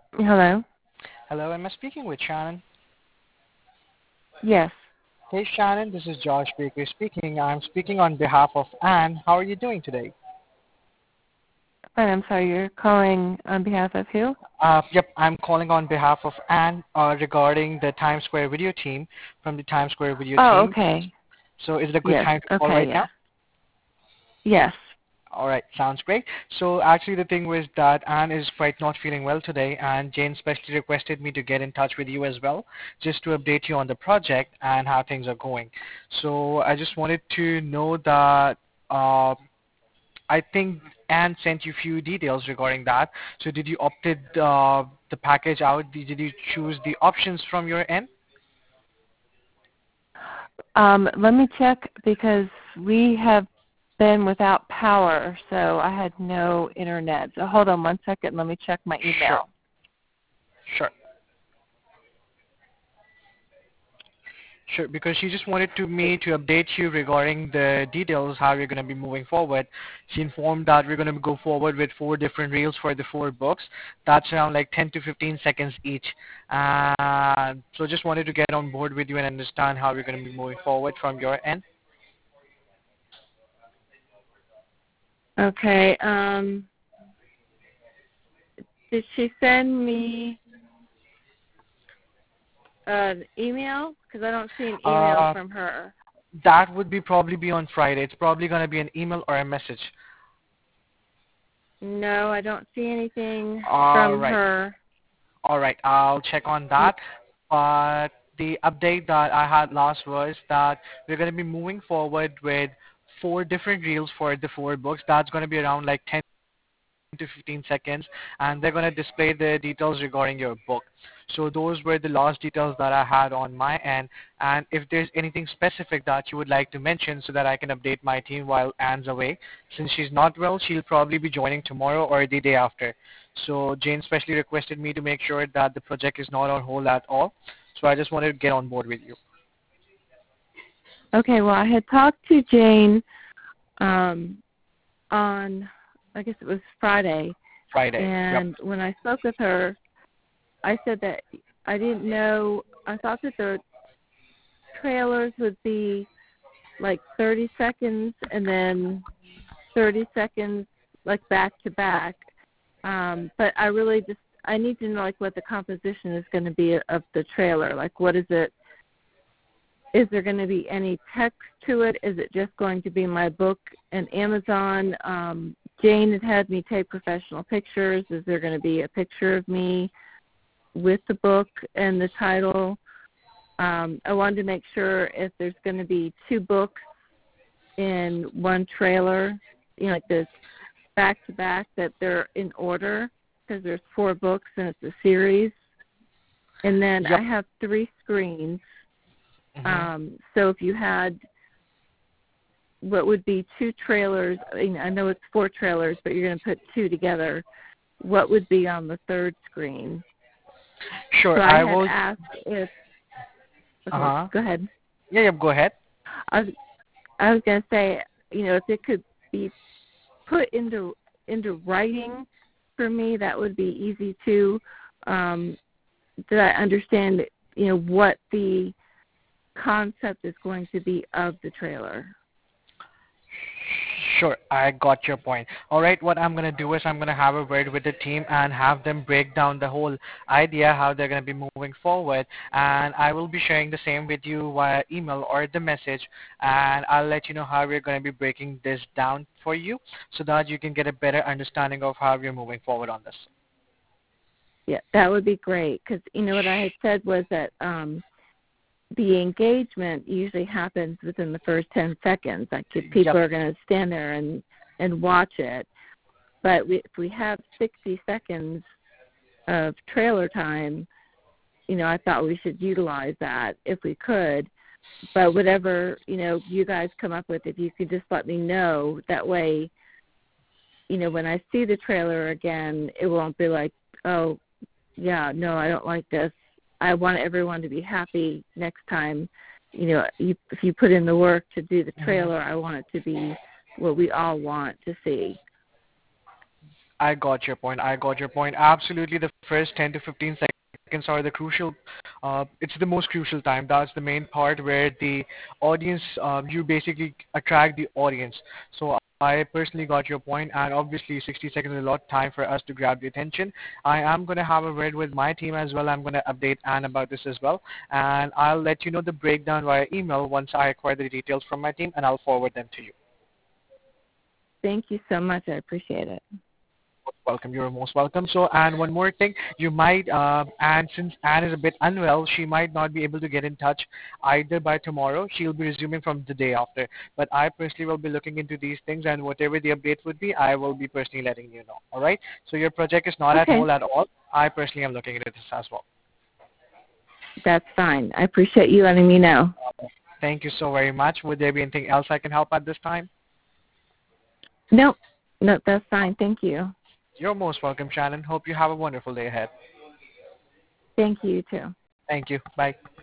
Hello? Hello, am I speaking with Shannon? Yes. Hey Shannon, this is Josh Baker speaking. I'm speaking on behalf of Anne. How are you doing today? Fine, I'm sorry, you're calling on behalf of who? Yep, I'm calling on behalf of Anne regarding the Times Square video team from the Times Square video Oh, team. okay. So is it a good Yes. time to call Okay, right yeah. now? Yes. All right, sounds great. So actually the thing was that Anne is quite not feeling well today and Jane specially requested me to get in touch with you as well just to update you on the project and how things are going. So I just wanted to know that uh, I think Anne sent you few details regarding that. So did you opted the package out? Did you choose the options from your end? Let me check because we have been without power, so I had no internet. So hold on one second. Let me check my Sure, email. sure. Sure, because she just wanted me to update you regarding the details, how we're going to be moving forward. She informed that we're going to go forward with 4 different reels for the 4 books. That's around like 10 to 15 seconds each. So just wanted to get on board with you and understand how we're going to be moving forward from your end. Okay. Did she send me an email? Because I don't see an email Uh, from her. that would be probably be on Friday. It's probably going to be an email or a message. No, I don't see anything All from right. her. All right, I'll check on that. But the update that I had last was that we're going to be moving forward with 4 different reels for the 4 books. That's going to be around like 10 to 15 seconds, and they're going to display the details regarding your book. So those were the last details that I had on my end. And if there's anything specific that you would like to mention so that I can update my team while Anne's away, since she's not well, she'll probably be joining tomorrow or the day after. So Jane specially requested me to make sure that the project is not on hold at all. So I just wanted to get on board with you. Okay, well, I had talked to Jane um, on, I guess it was Friday, Friday. Yep. and when I spoke with her, I said that I didn't know, I thought that the trailers would be like 30 seconds and then 30 seconds like back to back. But I really just, I need to know like what the composition is going to be of the trailer. Like what is it, is there going to be any text to it? Is it just going to be my book and Amazon? Jane had me take professional pictures. Is there going to be a picture of me with the book and the title? I wanted to make sure if there's going to be 2 books in one trailer, you know, like this back to back, that they're in order because there's 4 books and it's a series. And then Yep. I have 3 screens. Hmm. So if you had what would be 2 trailers, I know it's 4 trailers, but you're going to put 2 together, what would be on the 3rd screen? Sure. So I I had will. asked if, Uh okay, huh. go ahead. Yeah. Yep. Go ahead. I was, I was going to say, you know, if it could be put into writing for me, that would be easy too. That I understand, you know, what the concept is going to be of the trailer. Sure, I got your point. All right, what I'm going to do is I'm going to have a word with the team and have them break down the whole idea how they're going to be moving forward. And I will be sharing the same with you via email or the message. And I'll let you know how we're going to be breaking this down for you so that you can get a better understanding of how we're moving forward on this. Yeah, that would be great because you know what I had said was that the engagement usually happens within the first 10 seconds. Like if Yep. people are going to stand there and watch it, but if we have 60 seconds of trailer time, you know, I thought we should utilize that if we could. But whatever, you know, you guys come up with, if you could just let me know, that way, you know, when I see the trailer again, it won't be like, oh, yeah, no, I don't like this. I want everyone to be happy next time. You know, if you put in the work to do the Mhm. trailer, I want it to be what we all want to see. I got your point. I got your point. Absolutely, the first 10 to 15 seconds are the crucial. It's the most crucial time. That's the main part where the audience, you basically attract the audience. So I personally got your point, and obviously 60 seconds is a lot of time for us to grab the attention. I am going to have a word with my team as well. I'm going to update Anne about this as well, and I'll let you know the breakdown via email once I acquire the details from my team, and I'll forward them to you. Thank you so much. I appreciate it. Welcome. You're most welcome. So, and one more thing, you might, and since Anne is a bit unwell, she might not be able to get in touch either by tomorrow. She'll be resuming from the day after. But I personally will be looking into these things, and whatever the update would be, I will be personally letting you know. All right. So your project is not at Okay. hold at all. I personally am looking into this as well. That's fine. I appreciate you letting me know. Thank you so very much. Would there be anything else I can help at this time? Nope. Nope, that's fine. Thank you. You're most welcome, Shannon. Hope you have a wonderful day ahead. Thank you, too. Thank you. Bye.